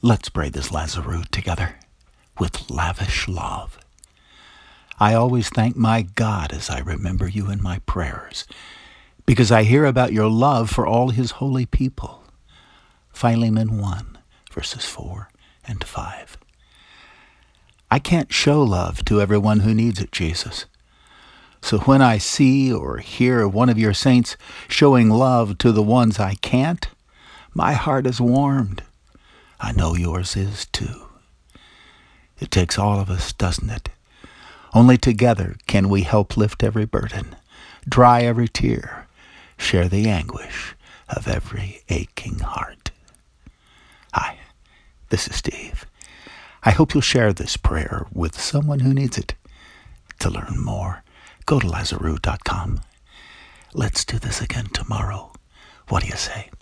Let's pray this Lazarus together with lavish love. I always thank my God as I remember you in my prayers, because I hear about your love for all his holy people. Philemon 1, verses 4 and 5. I can't show love to everyone who needs it, Jesus. So when I see or hear one of your saints showing love to the ones I can't, my heart is warmed. I know yours is too. It takes all of us, doesn't it? Only together can we help lift every burden, dry every tear, share the anguish of every aching heart. Hi, this is Steve. I hope you'll share this prayer with someone who needs it. To learn more, go to Lazarus.com. Let's do this again tomorrow. What do you say?